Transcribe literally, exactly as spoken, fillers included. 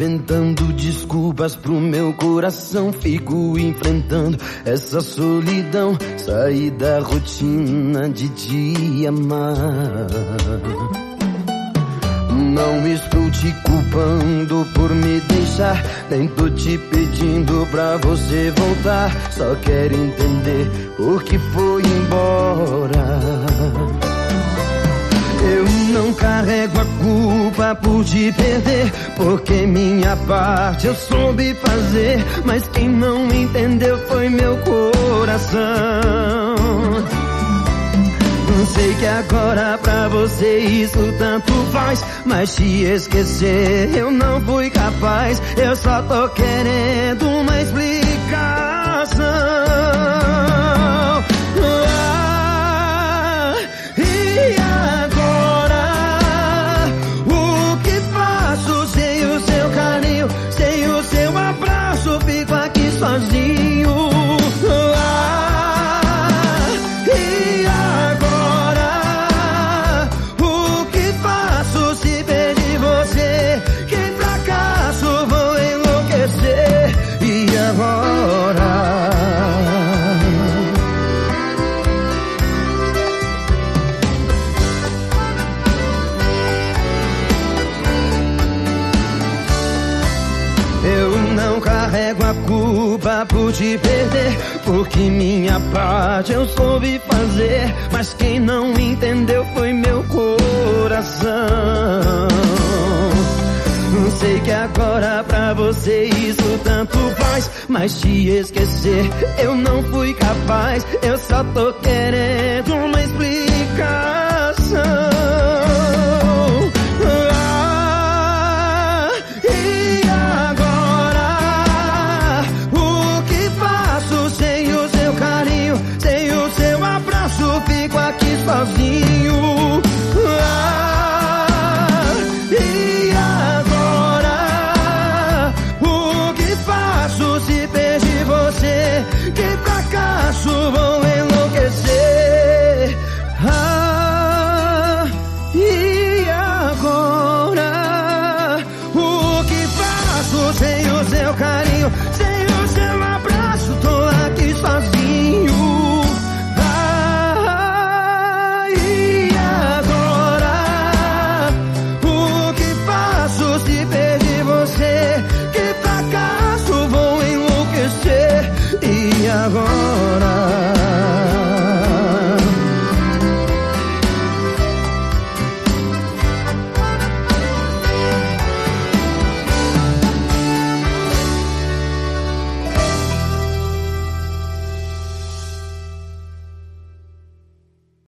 inventando desculpas pro meu coração. Fico enfrentando essa solidão. Saí da rotina de te amar. Não estou te culpando por me deixar, nem tô te pedindo pra você voltar. Só quero entender por que foi embora. Eu não carrego a culpa por te perder, porque minha parte eu soube fazer. Mas quem não entendeu foi meu coração. Sei que agora pra você isso tanto faz, mas te esquecer eu não fui capaz. Eu só tô querendo uma explicação. Ah, e agora? O que faço sem o seu carinho, sem o seu abraço? Fico aqui sozinho. Eu não carrego a culpa por te perder, porque minha parte eu soube fazer. Mas quem não entendeu foi meu coração. Sei que agora pra você isso tanto faz, mas te esquecer eu não fui capaz. Eu só tô querendo uma explicação. Fico aqui sozinho. Ah, e agora? O que faço se perdi você? Que fracasso, vou enlouquecer. Ah, e agora? O que faço sem o seu carinho? Sem